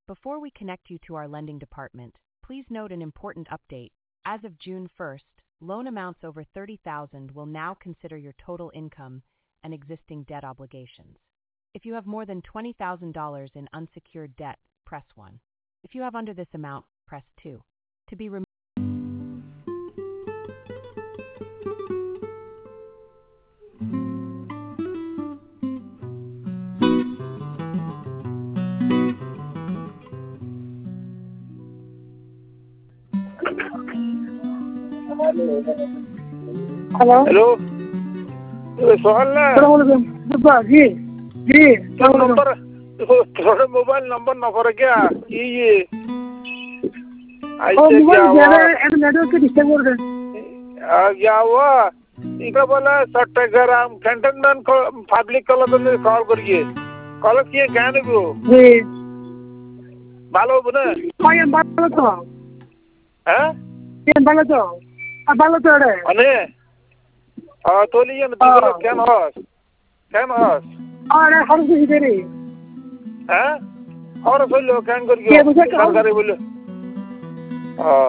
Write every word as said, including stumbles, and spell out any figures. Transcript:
Before we connect you to our lending department, please note an important update. As of June first, loan amounts over thirty thousand dollars will now consider your total income and existing debt obligations. If you have more than twenty thousand dollars in unsecured debt, press one. If you have under this amount, press two. To be removed. Hello hello Sohan ना जी जी तो number थोड़ा mobile number number क्या ये ये ऐसे क्या हुआ नेटवर्क के डिस्टर्ब कर रहे क्या हुआ इनका बोला सट्टाग्राम कैंटनमेंट पब्लिक कॉलेज में कॉल करिए कॉलेज किए क्या नहीं वो जी बालो बने हाँ ये बालो तो हैं ये बालो तो अब बालो तो है अने हाँ तो लिए ना दिखो क्या नॉस क्या नॉस अरे हर कुछ इधर ही हैं और बोलो क्या करिए क्या करे बोलो हाँ